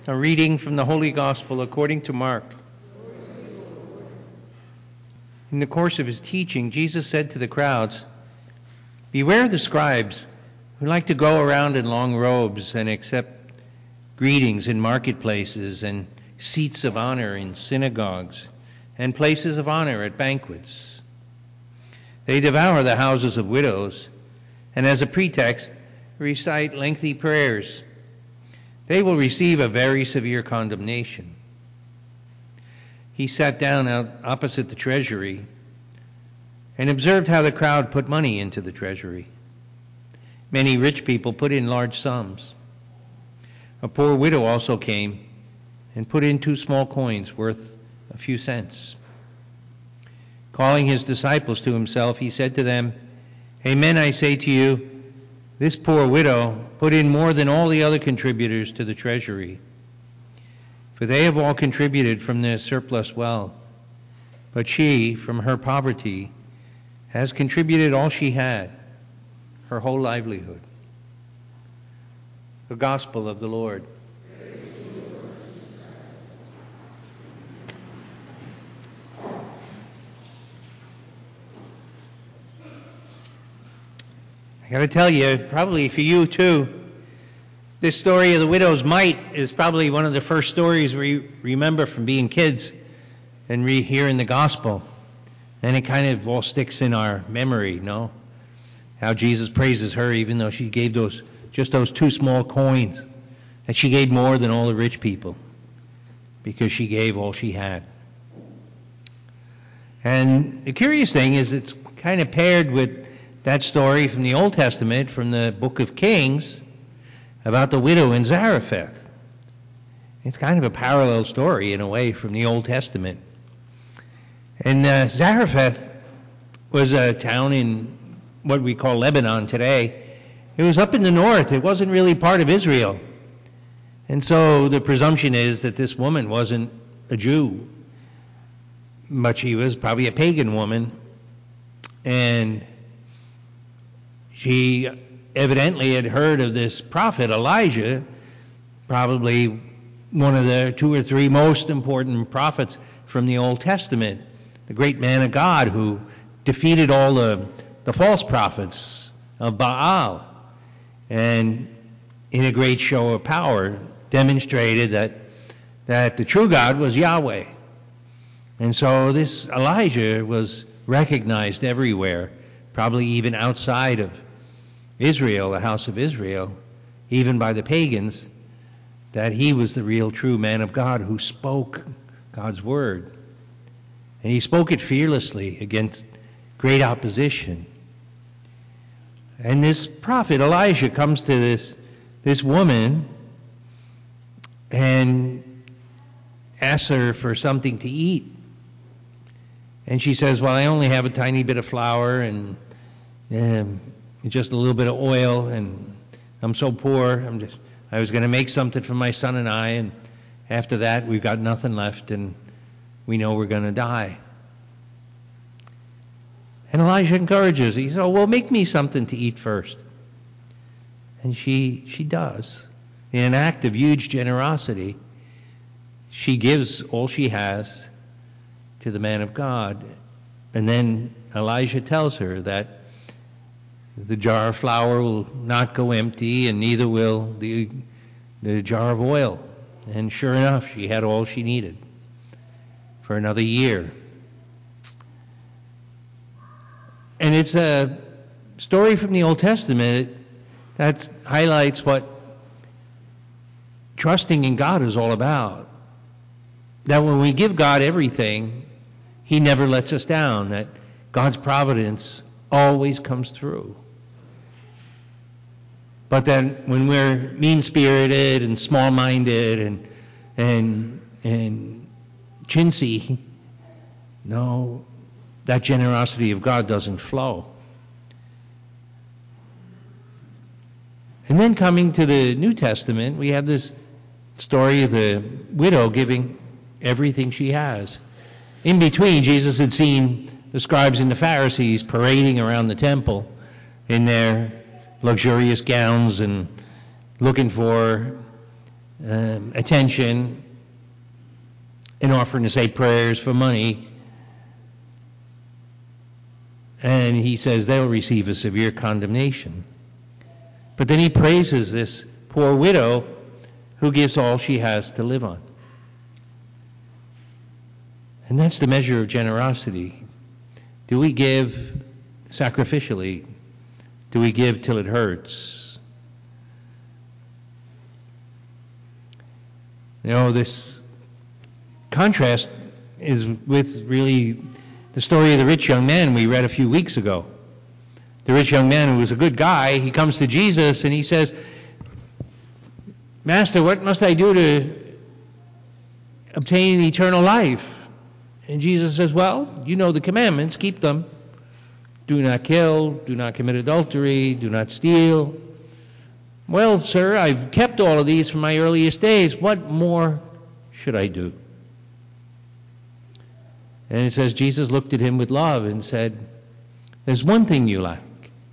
A reading from the Holy Gospel according to Mark. In the course of his teaching, Jesus said to the crowds, "Beware of the scribes who like to go around in long robes and accept greetings in marketplaces and seats of honor in synagogues and places of honor at banquets. They devour the houses of widows and as a pretext recite lengthy prayers. They will receive a very severe condemnation." He sat down out opposite the treasury and observed how the crowd put money into the treasury. Many rich people put in large sums. A poor widow also came and put in 2 small coins worth a few cents. Calling his disciples to himself, he said to them, "Amen, I say to you, this poor widow put in more than all the other contributors to the treasury. For they have all contributed from their surplus wealth, but she, from her poverty, has contributed all she had, her whole livelihood." The Gospel of the Lord. I got to tell you, probably for you too, this story of the widow's mite is probably one of the first stories we remember from being kids and hearing the gospel. And it kind of all sticks in our memory, no? How Jesus praises her even though she gave those 2 small coins. That she gave more than all the rich people because she gave all she had. And the curious thing is it's kind of paired with that story from the Old Testament, from the book of Kings, about the widow in Zarephath. It's kind of a parallel story in a way from the Old Testament. And Zarephath was a town in what we call Lebanon today. It was up in the north. It wasn't really part of Israel. And so the presumption is that this woman wasn't a Jew, but she was probably a pagan woman. And she evidently had heard of this prophet Elijah, probably one of the 2 or 3 most important prophets from the Old Testament, the great man of God who defeated all the false prophets of Baal, and in a great show of power demonstrated that the true God was Yahweh. And so this Elijah was recognized everywhere, probably even outside of Israel, the house of Israel, even by the pagans, that he was the real true man of God who spoke God's word. And he spoke it fearlessly against great opposition. And this prophet Elijah comes to this woman and asks her for something to eat. And she says, "Well, I only have a tiny bit of flour and just a little bit of oil, and I'm so poor. I was going to make something for my son and I, and after that we've got nothing left, and we know we're going to die." And Elijah encourages her. He says, "Oh, well, make me something to eat first." And she does. In an act of huge generosity, she gives all she has to the man of God. And then Elijah tells her that the jar of flour will not go empty, and neither will the jar of oil. And sure enough, she had all she needed for another year. And it's a story from the Old Testament that highlights what trusting in God is all about. That when we give God everything, He never lets us down. That God's providence always comes through. But then when we're mean-spirited and small-minded and chintzy, no, that generosity of God doesn't flow. And then coming to the New Testament, we have this story of the widow giving everything she has. In between, Jesus had seen the scribes and the Pharisees parading around the temple in their luxurious gowns and looking for attention, and offering to say prayers for money. And he says they'll receive a severe condemnation. But then he praises this poor widow who gives all she has to live on. And that's the measure of generosity. Do we give sacrificially? Do we give till it hurts? You know, this contrast is with really the story of the rich young man we read a few weeks ago. The rich young man who was a good guy, he comes to Jesus and he says, Master, what must I do to obtain eternal life? And Jesus says, well, you know the commandments, keep them. Do not kill, do not commit adultery, do not steal. Well, sir, I've kept all of these from my earliest days. What more should I do? And it says Jesus looked at him with love and said, there's one thing you lack.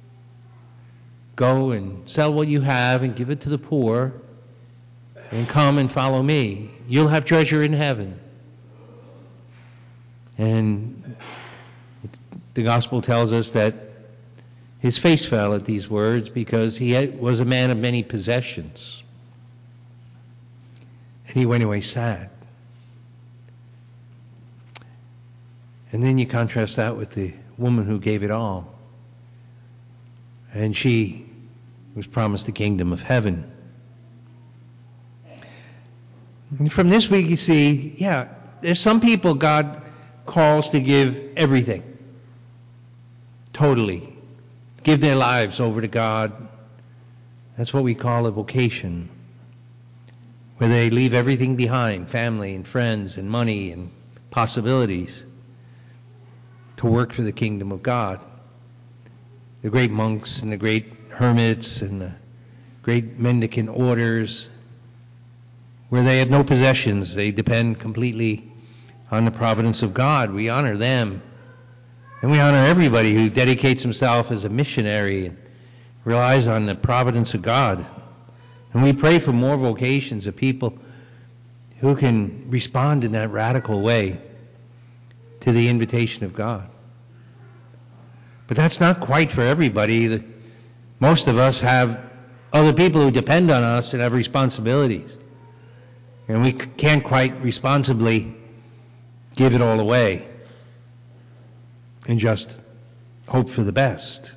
Go and sell what you have and give it to the poor and come and follow me. You'll have treasure in heaven. And the gospel tells us that his face fell at these words because he was a man of many possessions. And he went away sad. And then you contrast that with the woman who gave it all. And she was promised the kingdom of heaven. And from this we can see, there's some people God calls to give everything. Totally. Give their lives over to God. That's what we call a vocation. Where they leave everything behind, family and friends and money and possibilities, to work for the kingdom of God. The great monks and the great hermits and the great mendicant orders, where they have no possessions, they depend completely on the providence of God. We honor them. And we honor everybody who dedicates himself as a missionary and relies on the providence of God. And we pray for more vocations of people who can respond in that radical way to the invitation of God. But that's not quite for everybody. Most of us have other people who depend on us and have responsibilities. And we can't quite responsibly give it all away and just hope for the best.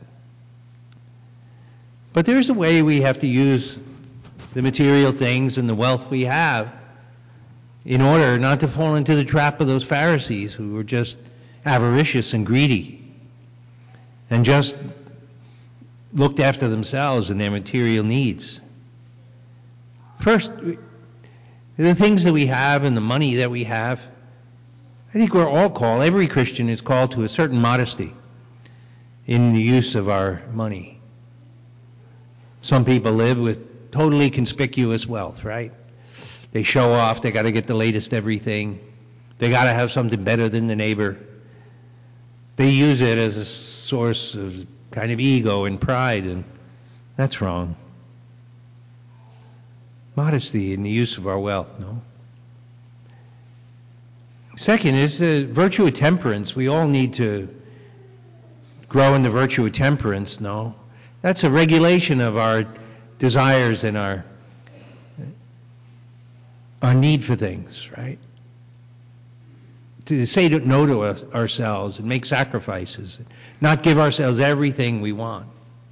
But there's a way we have to use the material things and the wealth we have in order not to fall into the trap of those Pharisees who were just avaricious and greedy and just looked after themselves and their material needs. First, the things that we have and the money that we have, I think we're all called, every Christian is called to a certain modesty in the use of our money. Some people live with totally conspicuous wealth, right? They show off, they got to get the latest everything. They got to have something better than the neighbor. They use it as a source of kind of ego and pride, and that's wrong. Modesty in the use of our wealth, no? Second is the virtue of temperance. We all need to grow in the virtue of temperance, no? That's a regulation of our desires and our need for things, right? To say no to ourselves and make sacrifices, not give ourselves everything we want.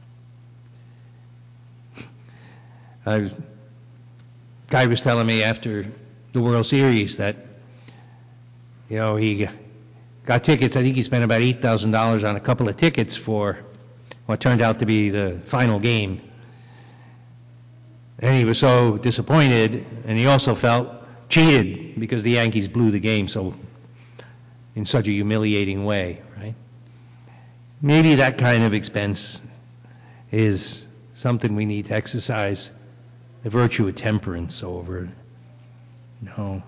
A guy was telling me after the World Series that, he got tickets. I think he spent about $8,000 on a couple of tickets for what turned out to be the final game. And he was so disappointed, and he also felt cheated because the Yankees blew the game in such a humiliating way, right? Maybe that kind of expense is something we need to exercise the virtue of temperance over. No.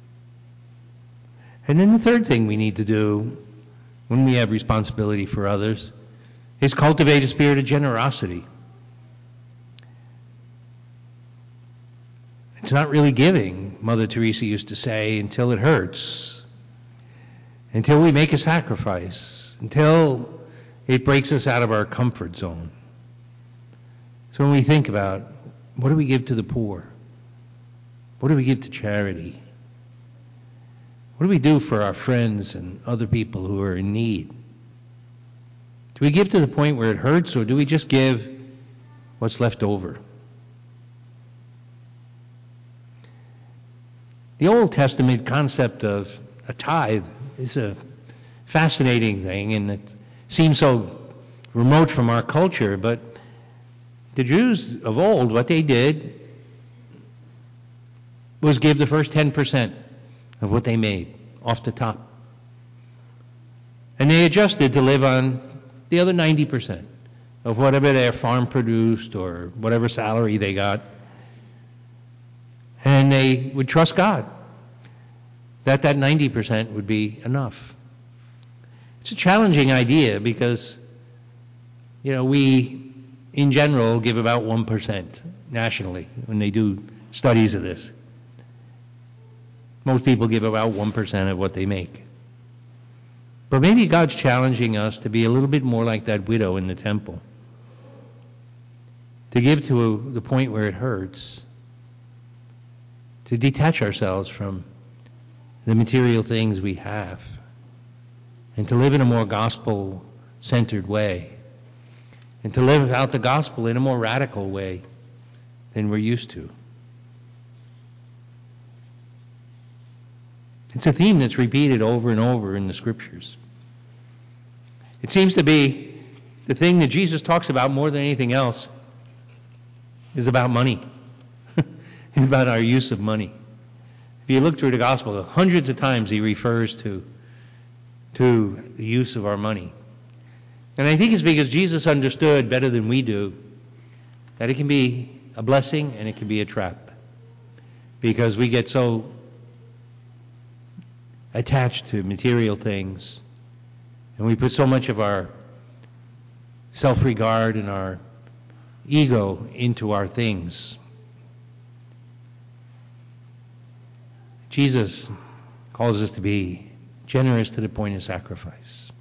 And then the third thing we need to do when we have responsibility for others is cultivate a spirit of generosity. It's not really giving, Mother Teresa used to say, until it hurts, until we make a sacrifice, until it breaks us out of our comfort zone. So when we think about, what do we give to the poor? What do we give to charity? What do we do for our friends and other people who are in need? Do we give to the point where it hurts, or do we just give what's left over? The Old Testament concept of a tithe is a fascinating thing, and it seems so remote from our culture, but the Jews of old, what they did was give the first 10% of what they made off the top. And they adjusted to live on the other 90% of whatever their farm produced or whatever salary they got. And they would trust God that 90% would be enough. It's a challenging idea because, we in general give about 1% nationally when they do studies of this. Most people give about 1% of what they make. But maybe God's challenging us to be a little bit more like that widow in the temple. To give to the point where it hurts. To detach ourselves from the material things we have. And to live in a more gospel-centered way. And to live out the gospel in a more radical way than we're used to. It's a theme that's repeated over and over in the scriptures. It seems to be the thing that Jesus talks about more than anything else is about money. It's about our use of money. If you look through the gospel, hundreds of times he refers to the use of our money. And I think it's because Jesus understood better than we do that it can be a blessing and it can be a trap. Because we get so attached to material things, and we put so much of our self-regard and our ego into our things. Jesus calls us to be generous to the point of sacrifice.